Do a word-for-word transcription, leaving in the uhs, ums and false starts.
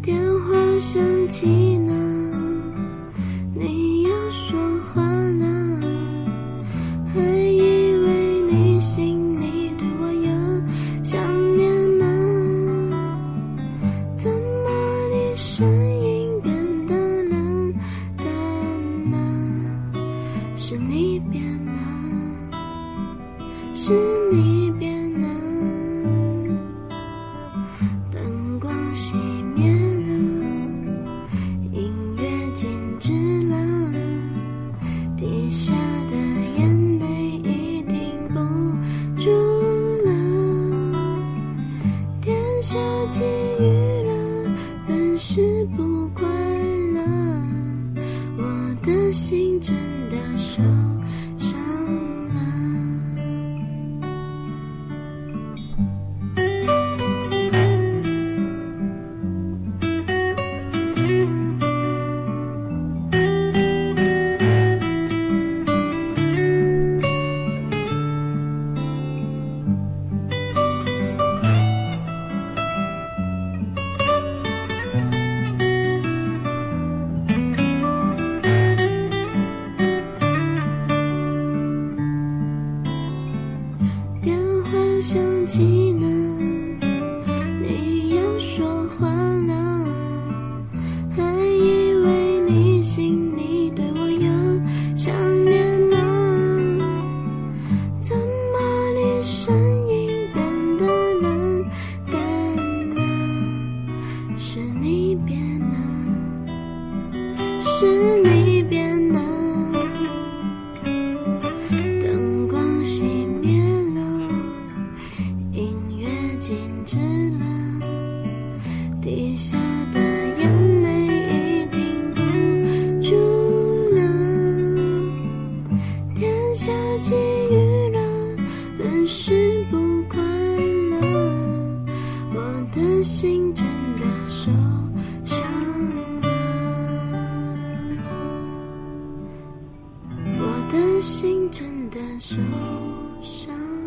电话响起呢，你要说话了，还以为你心里对我有想念呢，怎么你声音变得冷淡呢？是你变了，是你变了，灯光熄灭了，音乐静止了，滴下的眼泪已停不住了，天下起雨了，人是不快乐，我的心真的受伤了。电话响起呢，你要说话了，还以为你心里对我有想念呢，怎么你声音变得冷淡呢？是你变了，是你变了，灯光熄灭了，音乐静止了，滴下的眼泪已停不住了，天下起雨了，人是不快乐，我的心真的受伤了，我的心真的受伤了。